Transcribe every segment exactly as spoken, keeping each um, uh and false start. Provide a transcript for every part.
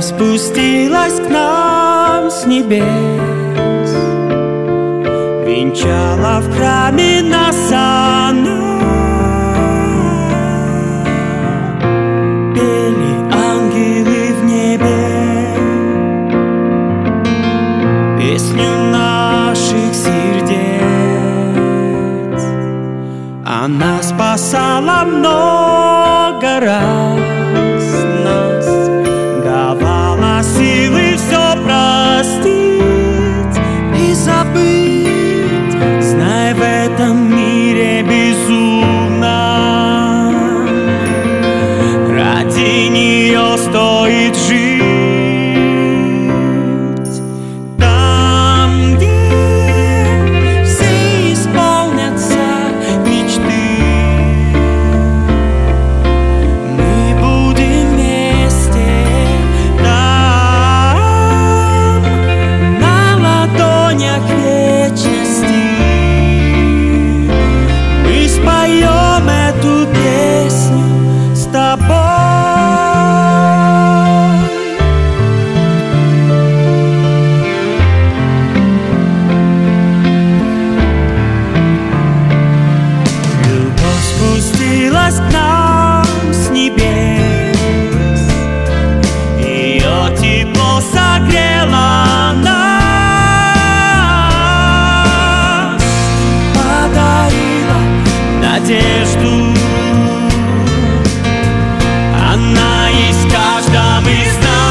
спустилась к нам с небес, венчала в храме нас она. Пели ангелы в небе песню наших сердец. Она спасала много раз нас, давала силы все простить и забыть, зная в этом мире безумном, ради нее стоит жить. Там, где все исполнятся мечты, мы будем вместе. Там, на ладонях вечности, мы споем эту песню с тобой. Любовь спустилась к нам с небес, ее тепло согрело нас, подарила надежду. Она есть в каждом из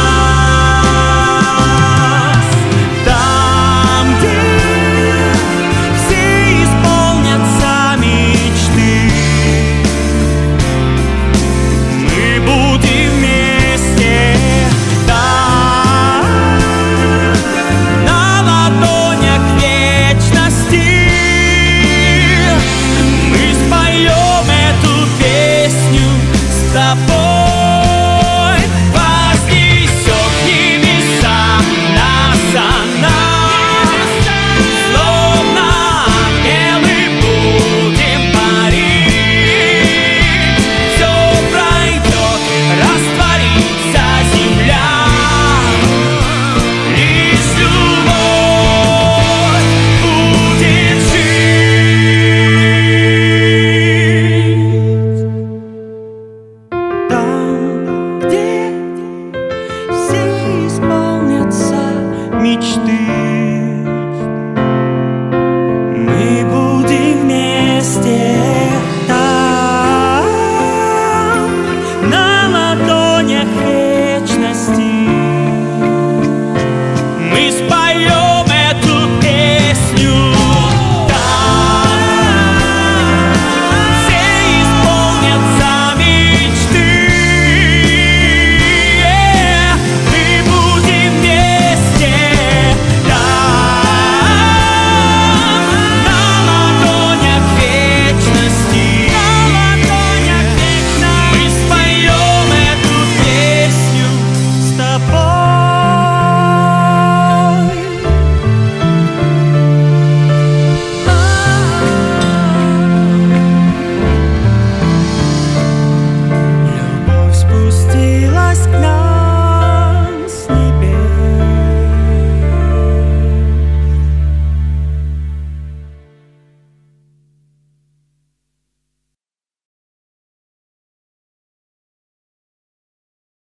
нас. Там, где все исполнятся мечты, мы будем вместе. Там, на ладонях вечности, мы споем эту песню с тобой. Вознесет к небесам нас она, словно ангелы будем парить. Все пройдет, растворится земля, лишь любовь будет жить. Там, где все исполнятся мечты,